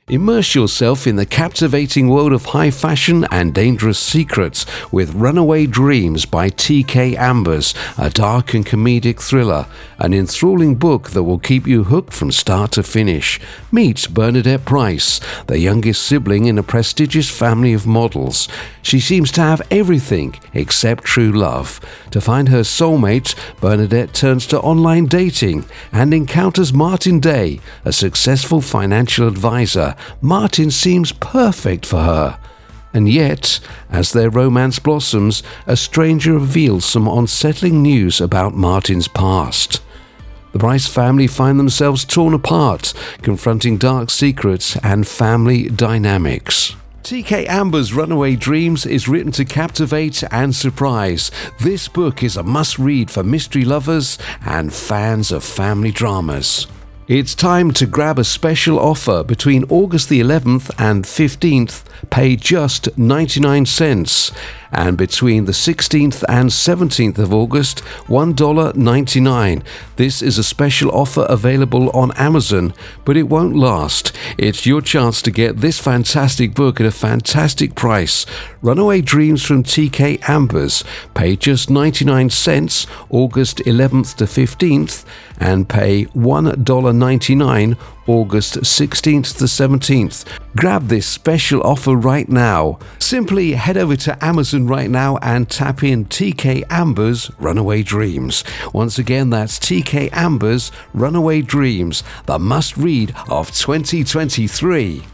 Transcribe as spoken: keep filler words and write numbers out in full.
Immerse yourself in the captivating world of high fashion and dangerous secrets with Runaway Dreams by T K Ambers, a dark and comedic thriller, an enthralling book that will keep you hooked from start to finish. Meet Bernadette Price, the youngest sibling in a prestigious family of models. She seems to have everything except true love. To find her soulmate, Bernadette turns to online dating and encounters Martin Day, a successful financial advisor. Martin seems perfect for her. And yet, as their romance blossoms, a stranger reveals some unsettling news about Martin's past. The Price family find themselves torn apart, confronting dark secrets and family dynamics. T K Ambers' Runaway Dreams is written to captivate and surprise. This book is a must-read for mystery lovers and fans of family dramas. It's time to grab a special offer between August the eleventh and fifteenth. Pay just ninety-nine cents. And between the sixteenth and seventeenth of August, one dollar ninety-nine. This is a special offer available on Amazon, but it won't last. It's your chance to get this fantastic book at a fantastic price. Runaway Dreams from T K Ambers. Pay just ninety-nine cents, August eleventh to fifteenth, and pay one dollar ninety-nine, August sixteenth to seventeenth. Grab this special offer right now. Simply head over to Amazon right now and tap in T K Ambers' Runaway Dreams. Once again, that's T K Ambers' Runaway Dreams, the must-read of twenty twenty-three.